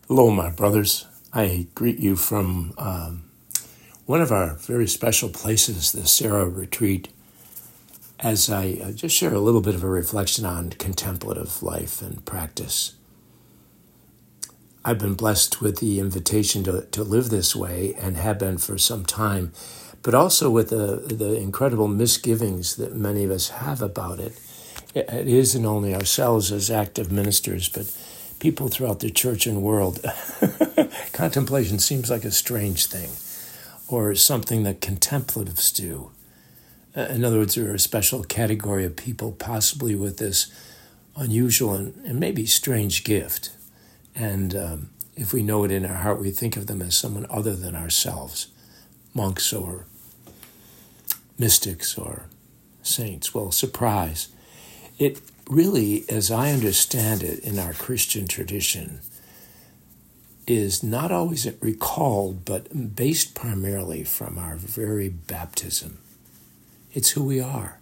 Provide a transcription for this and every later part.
Hello, my brothers. I greet you from one of our very special places, the Sarah Retreat, as I just share a little bit of a reflection on contemplative life and practice. I've been blessed with the invitation to live this way and have been for some time, but also with the incredible misgivings that many of us have about it. It isn't only ourselves as active ministers, but people throughout the church and world. Contemplation seems like a strange thing, or something that contemplatives do. In other words, there are a special category of people possibly with this unusual and maybe strange gift. And if we know it in our heart, we think of them as someone other than ourselves, monks or mystics or saints. Well, surprise. It really, as I understand it in our Christian tradition, is not always recalled, but based primarily from our very baptism. It's who we are.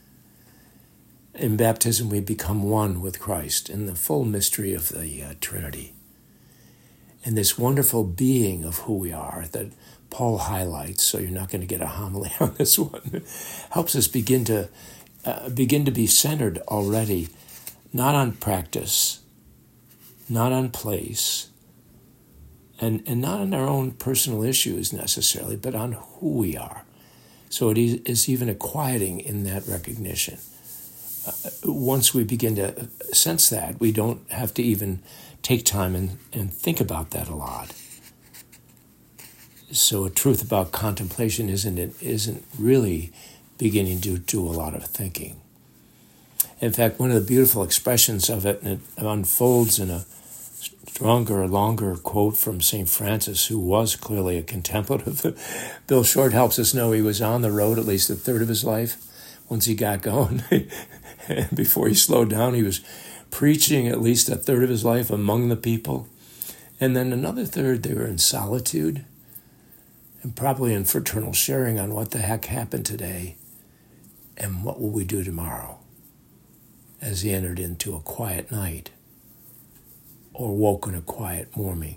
In baptism, we become one with Christ in the full mystery of the Trinity. And this wonderful being of who we are that Paul highlights, so you're not going to get a homily on this one, helps us begin to be centered already, not on practice, not on place, and not on our own personal issues necessarily, but on who we are. So it is even a quieting in that recognition. Once we begin to sense that, we don't have to even take time and think about that a lot. So a truth about contemplation isn't really beginning to do a lot of thinking. In fact, one of the beautiful expressions of it, and it unfolds in a stronger, longer quote from St. Francis, who was clearly a contemplative. Bill Short helps us know he was on the road at least a third of his life once he got going. Before he slowed down, he was preaching at least a third of his life among the people. And then another third, they were in solitude and probably in fraternal sharing on what the heck happened today and what will we do tomorrow, as he entered into a quiet night or woke in a quiet morning.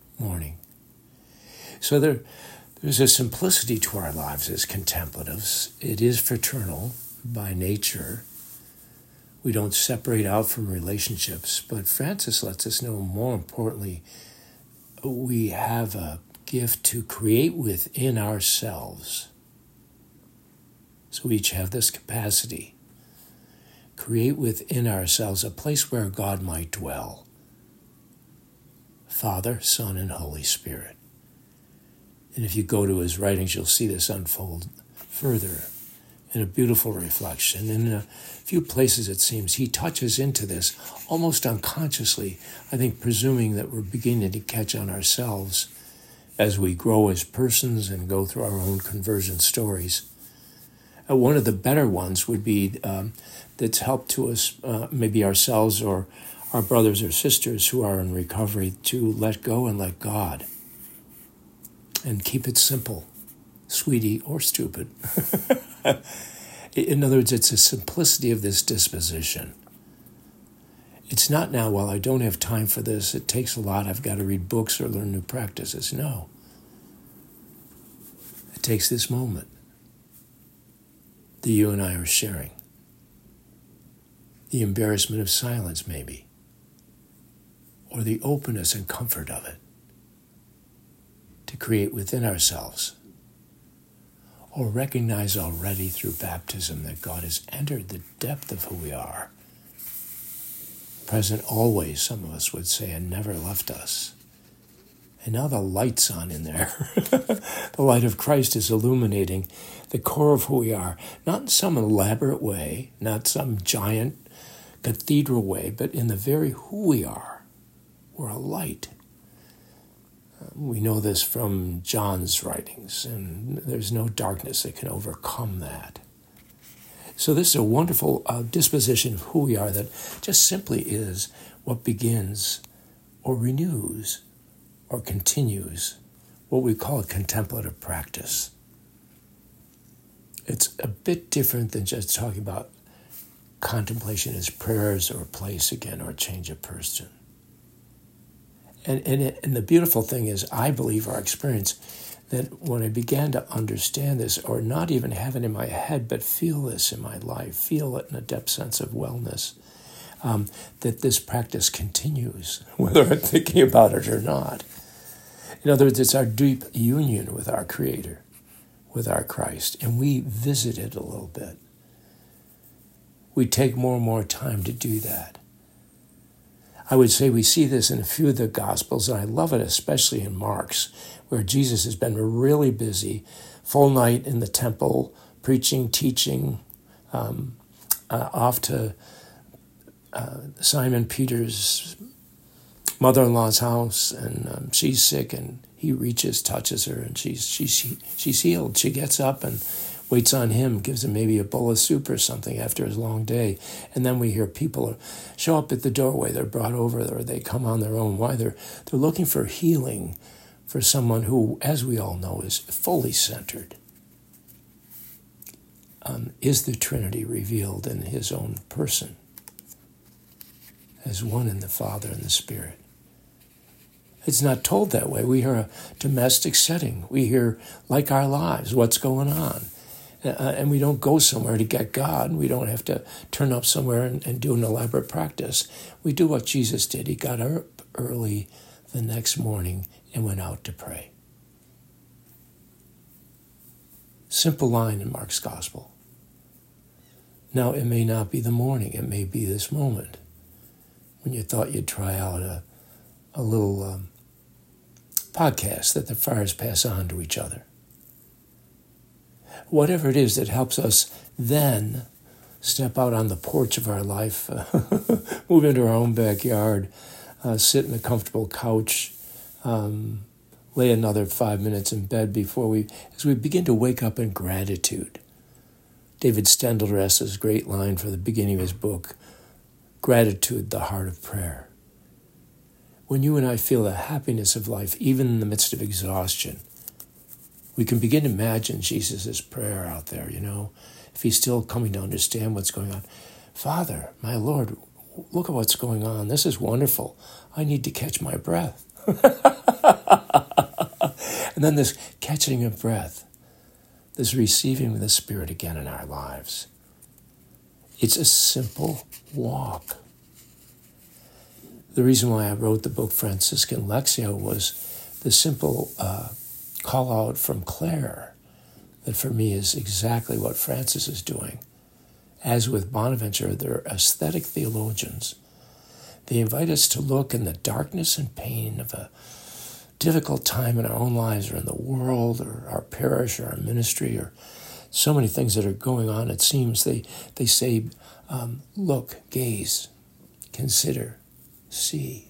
So there's a simplicity to our lives as contemplatives. It is fraternal by nature. We don't separate out from relationships, but Francis lets us know, more importantly, we have a gift to create within ourselves. So we each have this capacity. Create within ourselves a place where God might dwell. Father, Son, and Holy Spirit. And if you go to his writings, you'll see this unfold further in a beautiful reflection. In a few places, it seems, he touches into this almost unconsciously, I think presuming that we're beginning to catch on ourselves as we grow as persons and go through our own conversion stories. One of the better ones would be that's helped to us, maybe ourselves or our brothers or sisters who are in recovery, to let go and let God. And keep it simple, sweetie or stupid. In other words, it's a simplicity of this disposition. It's not now, well, I don't have time for this, it takes a lot, I've got to read books or learn new practices. No. It takes this moment that you and I are sharing. The embarrassment of silence, maybe. Or the openness and comfort of it. To create within ourselves. Or recognize already through baptism that God has entered the depth of who we are. Present always, some of us would say, and never left us. And now the light's on in there. The light of Christ is illuminating the core of who we are. Not in some elaborate way, not some giant cathedral way, but in the very who we are. We're a light. We know this from John's writings, and there's no darkness that can overcome that. So this is a wonderful disposition of who we are that just simply is what begins or renews or continues what we call a contemplative practice. It's a bit different than just talking about contemplation as prayers or a place again or a change of person. And the beautiful thing is, I believe our experience, that when I began to understand this, or not even have it in my head, but feel this in my life, feel it in a depth sense of wellness, that this practice continues, whether I'm thinking about it or not. In other words, it's our deep union with our Creator, with our Christ, and we visit it a little bit. We take more and more time to do that. I would say we see this in a few of the Gospels, and I love it especially in Mark's, where Jesus has been really busy, full night in the temple, preaching, teaching, off to Simon Peter's mother-in-law's house, and she's sick, and he reaches, touches her, and she's healed. She gets up and waits on him, gives him maybe a bowl of soup or something after his long day. And then we hear people show up at the doorway. They're brought over, or they come on their own. Why? They're looking for healing for someone who, as we all know, is fully centered. Is the Trinity revealed in his own person as one in the Father and the Spirit. It's not told that way. We hear a domestic setting. We hear, like our lives, what's going on. And we don't go somewhere to get God. We don't have to turn up somewhere and do an elaborate practice. We do what Jesus did. He got up early the next morning and went out to pray. Simple line in Mark's Gospel. Now, it may not be the morning. It may be this moment when you thought you'd try out a little podcast that the fires pass on to each other. Whatever it is that helps us then step out on the porch of our life, move into our own backyard, sit in a comfortable couch, lay another 5 minutes in bed as we begin to wake up in gratitude. David Steindl has this great line for the beginning of his book, Gratitude, the Heart of Prayer. When you and I feel the happiness of life, even in the midst of exhaustion, we can begin to imagine Jesus' prayer out there, if he's still coming to understand what's going on. Father, my Lord, look at what's going on. This is wonderful. I need to catch my breath. And then this catching of breath, this receiving of the Spirit again in our lives. It's a simple walk. The reason why I wrote the book Franciscan Lectio was the simple call out from Claire that for me is exactly what Francis is doing. As with Bonaventure, they're aesthetic theologians. They invite us to look in the darkness and pain of a difficult time in our own lives or in the world or our parish or our ministry or so many things that are going on. It seems they say, look, gaze, consider, see.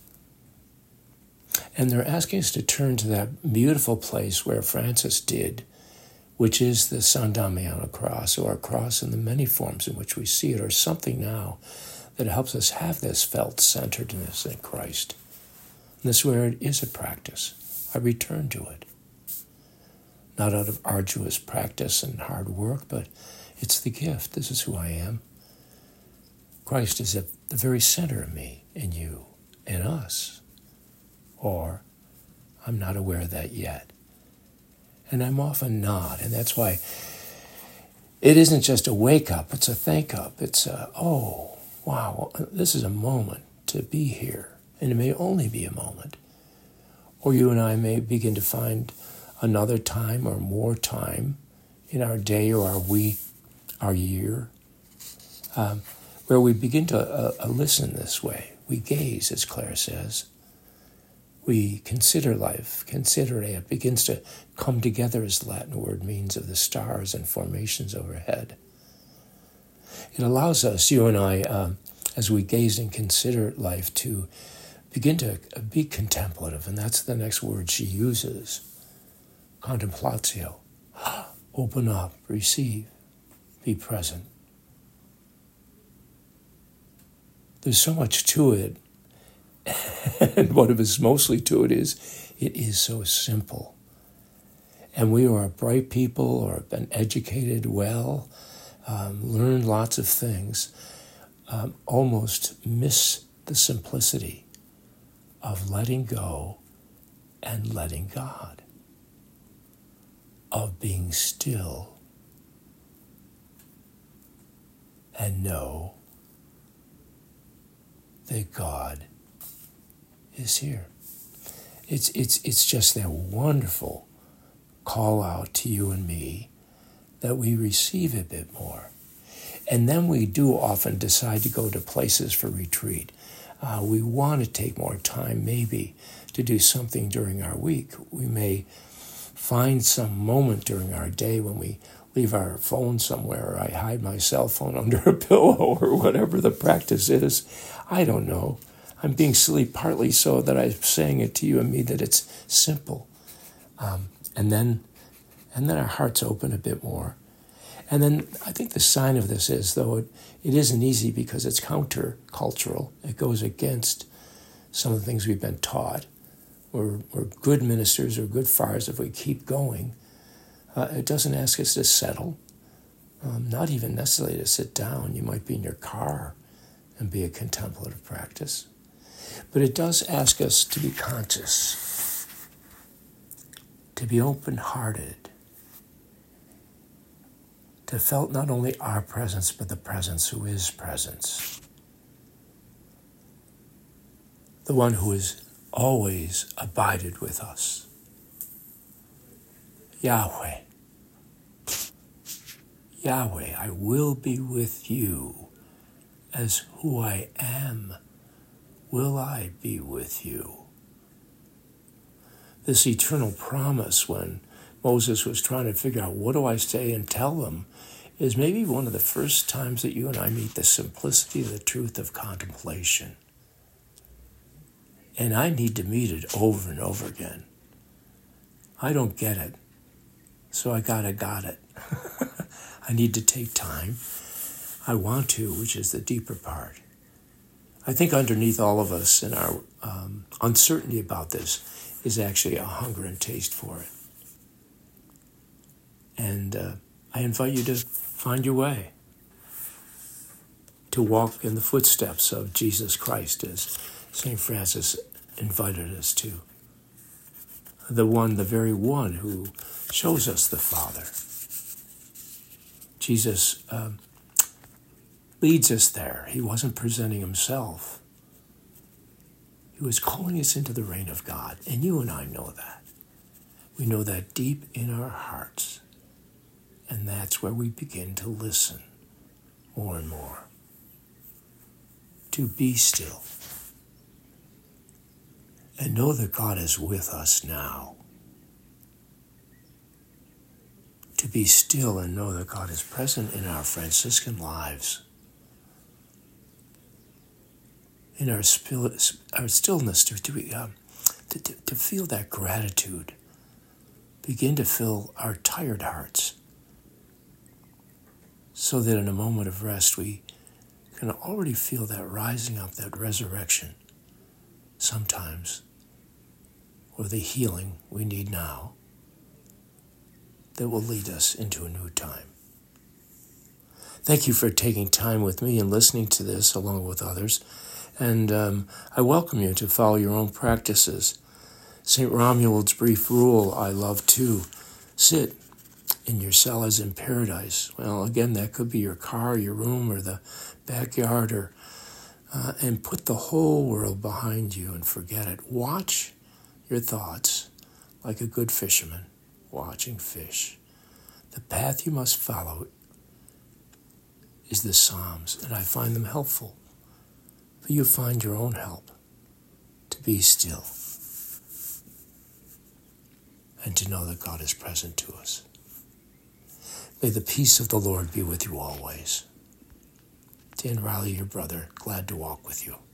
And they're asking us to turn to that beautiful place where Francis did, which is the San Damiano cross, or a cross in the many forms in which we see it, or something now that helps us have this felt centeredness in Christ. And this is where it is a practice. I return to it. Not out of arduous practice and hard work, but it's the gift. This is who I am. Christ is at the very center of me and you and us. Or I'm not aware of that yet. And I'm often not. And that's why it isn't just a wake up, it's a thank up. It's oh, wow, this is a moment to be here. And it may only be a moment. Or you and I may begin to find another time or more time in our day or our week, our year, where we begin to listen this way. We gaze, as Claire says. We consider life, consider it. It begins to come together, as the Latin word means, of the stars and formations overhead. It allows us, you and I, as we gaze and consider life, to begin to be contemplative, and that's the next word she uses. Contemplatio. Open up, receive, be present. There's so much to it. And what is mostly to it is so simple. And we are bright people or have been educated well, learned lots of things, almost miss the simplicity of letting go and letting God, of being still and know that God is here. It's just that wonderful call out to you and me that we receive a bit more. And then we do often decide to go to places for retreat. We want to take more time maybe to do something during our week. We may find some moment during our day when we leave our phone somewhere, or I hide my cell phone under a pillow, or whatever the practice is. I don't know. I'm being silly partly so that I'm saying it to you and me that it's simple. And then our hearts open a bit more. And then I think the sign of this is, though it isn't easy because it's counter-cultural, it goes against some of the things we've been taught. We're good ministers or good fathers if we keep going. It doesn't ask us to settle, not even necessarily to sit down. You might be in your car and be a contemplative practice. But it does ask us to be conscious, to be open-hearted, to felt not only our presence, but the presence who is presence. The one who has always abided with us. Yahweh. Yahweh, I will be with you as who I am. Will I be with you? This eternal promise when Moses was trying to figure out what do I say and tell them is maybe one of the first times that you and I meet the simplicity of the truth of contemplation. And I need to meet it over and over again. I don't get it, so I got it. I need to take time. I want to, which is the deeper part. I think underneath all of us and our uncertainty about this is actually a hunger and taste for it. And I invite you to find your way, to walk in the footsteps of Jesus Christ, as St. Francis invited us to. The very one who shows us the Father. Jesus leads us there. He wasn't presenting himself. He was calling us into the reign of God. And you and I know that. We know that deep in our hearts. And that's where we begin to listen more and more. To be still. And know that God is with us now. To be still and know that God is present in our Franciscan lives. In our stillness, to feel that gratitude. Begin to fill our tired hearts. So that in a moment of rest, we can already feel that rising up, that resurrection, sometimes, or the healing we need now, that will lead us into a new time. Thank you for taking time with me and listening to this along with others. And I welcome you to follow your own practices. St. Romuald's brief rule, I love too. Sit in your cell as in paradise. Well, again, that could be your car, your room, or the backyard, and put the whole world behind you and forget it. Watch your thoughts like a good fisherman watching fish. The path you must follow is the Psalms, and I find them helpful. But you find your own help to be still and to know that God is present to us. May the peace of the Lord be with you always. Dan Riley, your brother, glad to walk with you.